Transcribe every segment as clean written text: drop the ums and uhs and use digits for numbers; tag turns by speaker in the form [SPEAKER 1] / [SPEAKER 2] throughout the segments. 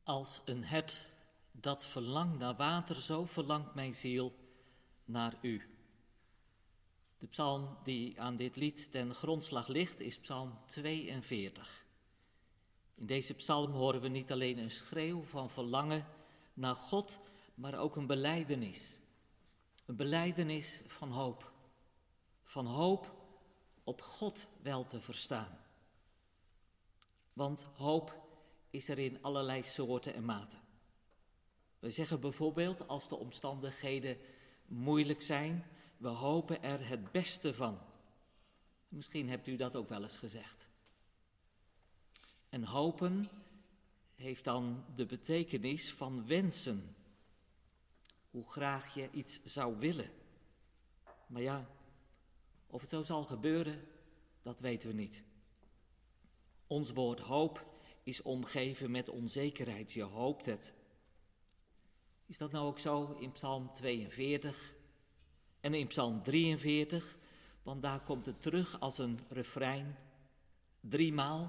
[SPEAKER 1] Als een hert dat verlangt naar water, zo verlangt mijn ziel naar u. De psalm die aan dit lied ten grondslag ligt is psalm 42. In deze psalm horen we niet alleen een schreeuw van verlangen naar God, maar ook een belijdenis. Een belijdenis van hoop. Van hoop op God wel te verstaan. Want hoop is er in allerlei soorten en maten. We zeggen bijvoorbeeld als de omstandigheden moeilijk zijn, we hopen er het beste van. Misschien hebt u dat ook wel eens gezegd. En hopen heeft dan de betekenis van wensen. Hoe graag je iets zou willen. Maar ja, of het zo zal gebeuren, dat weten we niet. Ons woord hoop is omgeven met onzekerheid. Je hoopt het. Is dat nou ook zo in Psalm 42 en in Psalm 43? Want daar komt het terug als een refrein. 3 maal.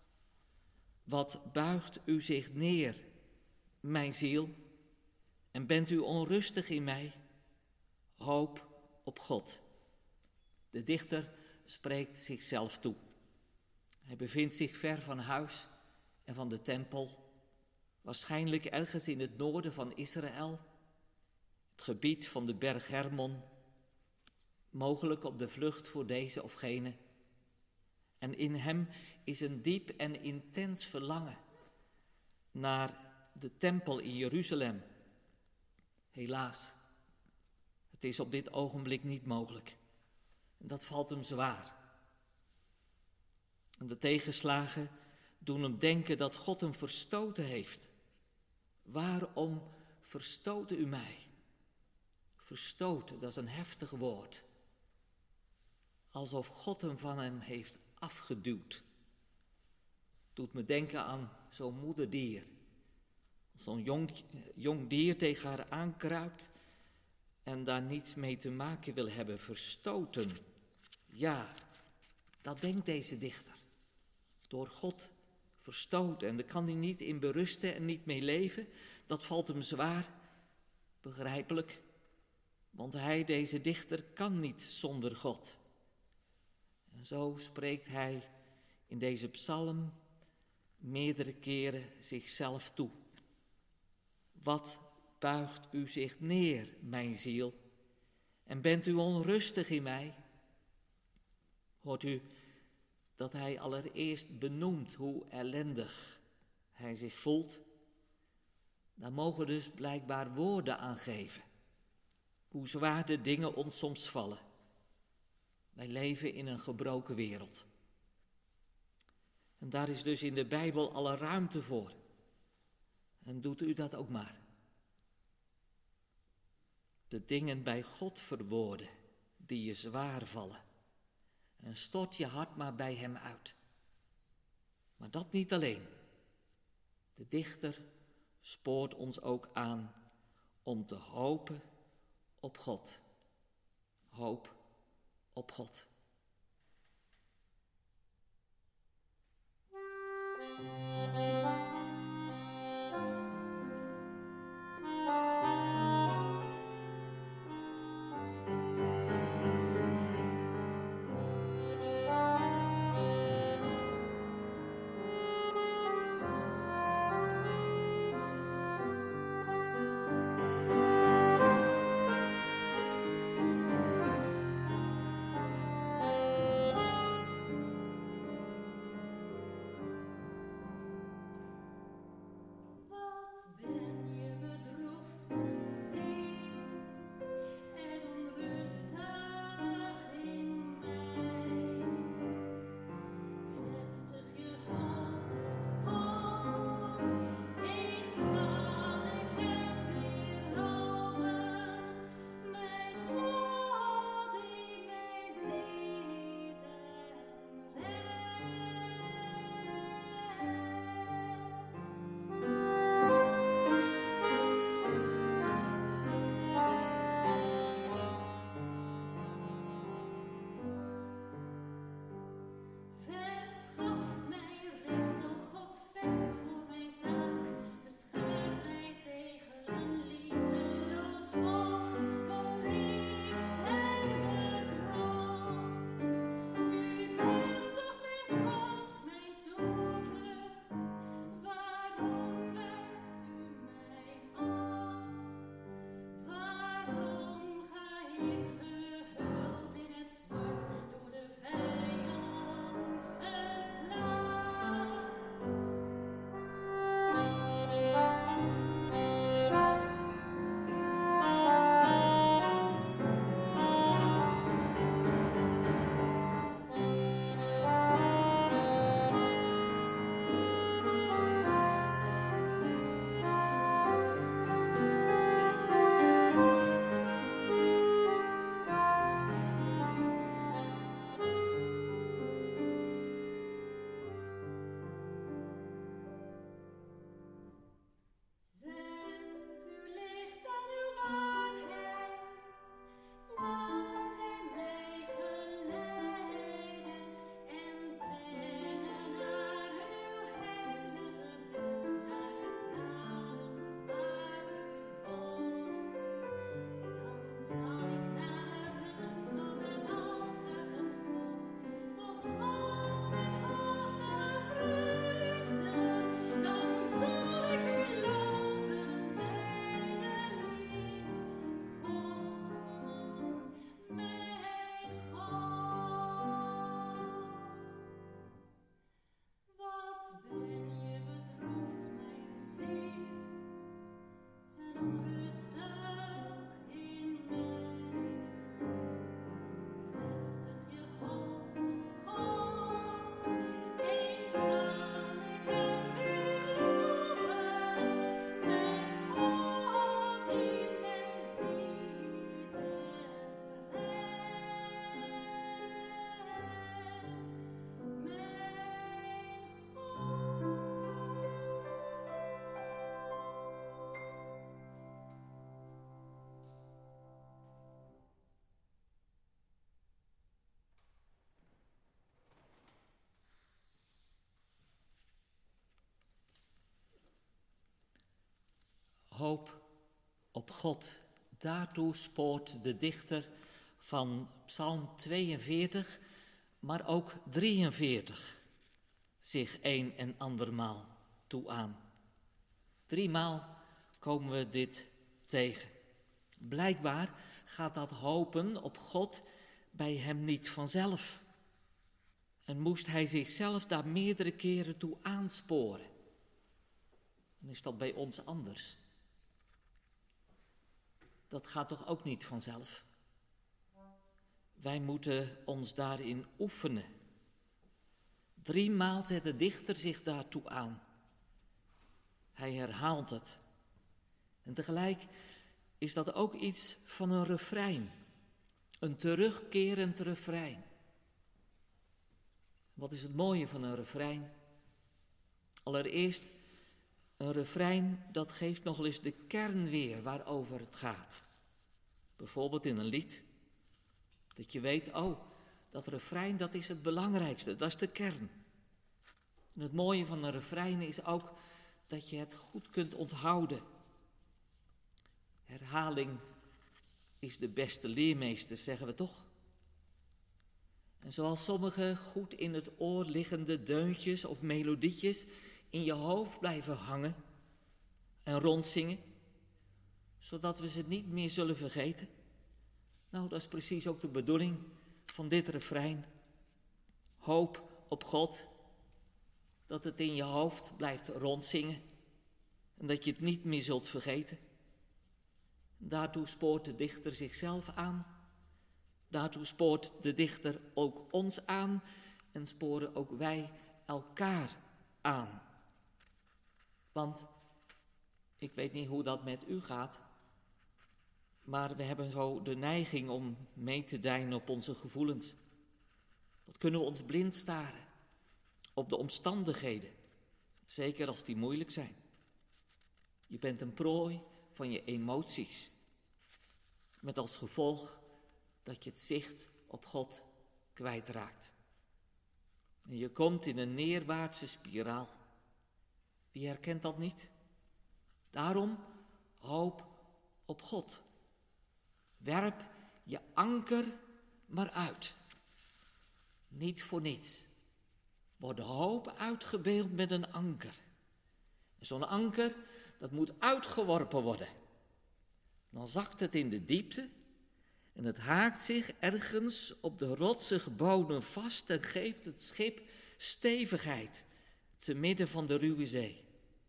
[SPEAKER 1] Wat buigt u zich neer, mijn ziel, en bent u onrustig in mij? Hoop op God. De dichter spreekt zichzelf toe. Hij bevindt zich ver van huis en van de tempel, waarschijnlijk ergens in het noorden van Israël, het gebied van de berg Hermon, mogelijk op de vlucht voor deze of gene. En in hem is een diep en intens verlangen naar de tempel in Jeruzalem. Helaas, het is op dit ogenblik niet mogelijk. En dat valt hem zwaar. En de tegenslagen doen hem denken dat God hem verstoten heeft. Waarom verstoot u mij? Verstoten, dat is een heftig woord. Alsof God hem van hem heeft afgeduwd. Doet me denken aan zo'n moederdier. Als zo'n jong dier tegen haar aankruipt en daar niets mee te maken wil hebben. Verstoten. Ja, dat denkt deze dichter. Door God verstoten. En daar kan hij niet in berusten en niet mee leven. Dat valt hem zwaar. Begrijpelijk. Want hij, deze dichter, kan niet zonder God. En zo spreekt hij in deze psalm meerdere keren zichzelf toe. Wat buigt u zich neer, mijn ziel, en bent u onrustig in mij? Hoort u dat hij allereerst benoemt hoe ellendig hij zich voelt? Daar mogen dus blijkbaar woorden aan geven. Hoe zwaar de dingen ons soms vallen. Wij leven in een gebroken wereld. En daar is dus in de Bijbel alle ruimte voor. En doet u dat ook maar. De dingen bij God verwoorden die je zwaar vallen. En stort je hart maar bij hem uit. Maar dat niet alleen. De dichter spoort ons ook aan om te hopen op God. Hoop op God. hoop op God. Daartoe spoort de dichter van Psalm 42, maar ook 43 zich een en andermaal toe aan. 3 maal komen we dit tegen. Blijkbaar gaat dat hopen op God bij hem niet vanzelf. En moest hij zichzelf daar meerdere keren toe aansporen. Dan is dat bij ons anders. Dat gaat toch ook niet vanzelf? Wij moeten ons daarin oefenen. 3 maal zet de dichter zich daartoe aan. Hij herhaalt het. En tegelijk is dat ook iets van een refrein. Een terugkerend refrein. Wat is het mooie van een refrein? Allereerst, een refrein dat geeft nog eens de kern weer waarover het gaat. Bijvoorbeeld in een lied. Dat je weet, dat refrein dat is het belangrijkste, dat is de kern. En het mooie van een refrein is ook dat je het goed kunt onthouden. Herhaling is de beste leermeester, zeggen we toch? En zoals sommige goed in het oor liggende deuntjes of melodietjes in je hoofd blijven hangen en rondzingen, zodat we ze niet meer zullen vergeten. Nou, dat is precies ook de bedoeling van dit refrein. Hoop op God, dat het in je hoofd blijft rondzingen en dat je het niet meer zult vergeten. Daartoe spoort de dichter zichzelf aan. Daartoe spoort de dichter ook ons aan en sporen ook wij elkaar aan. Want ik weet niet hoe dat met u gaat, maar we hebben zo de neiging om mee te deinen op onze gevoelens. Dat kunnen we ons blind staren op de omstandigheden, zeker als die moeilijk zijn. Je bent een prooi van je emoties, met als gevolg dat je het zicht op God kwijtraakt. En je komt in een neerwaartse spiraal. Wie herkent dat niet? Daarom hoop op God. Werp je anker maar uit. Niet voor niets wordt de hoop uitgebeeld met een anker. En zo'n anker, dat moet uitgeworpen worden. Dan zakt het in de diepte en het haakt zich ergens op de rotsige bodem vast en geeft het schip stevigheid te midden van de ruwe zee.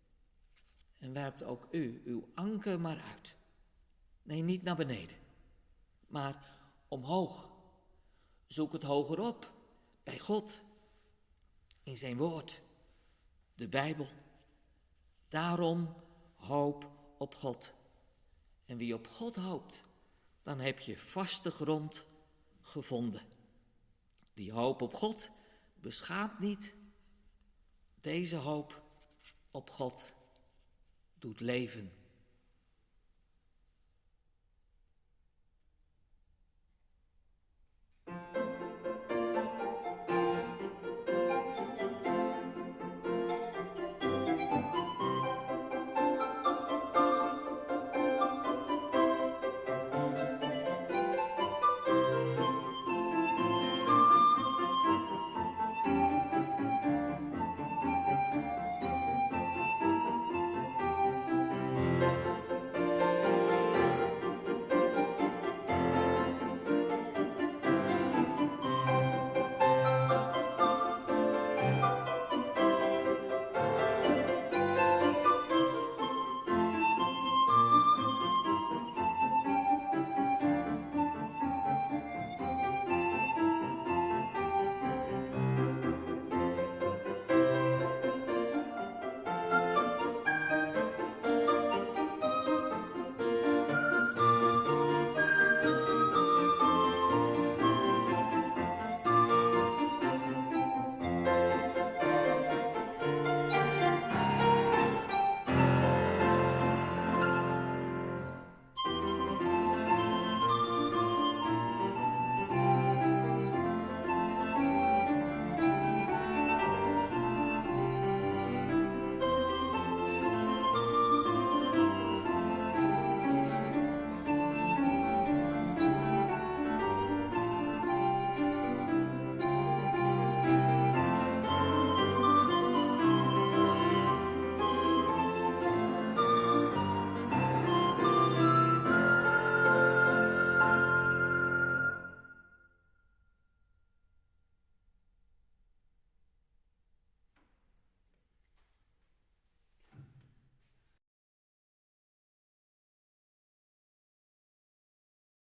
[SPEAKER 1] En werpt ook u uw anker maar uit. Nee, niet naar beneden, maar omhoog. Zoek het hoger op, bij God, in zijn woord, de Bijbel. Daarom hoop op God. En wie op God hoopt, dan heb je vaste grond gevonden. Die hoop op God beschaamt niet. Deze hoop op God doet leven.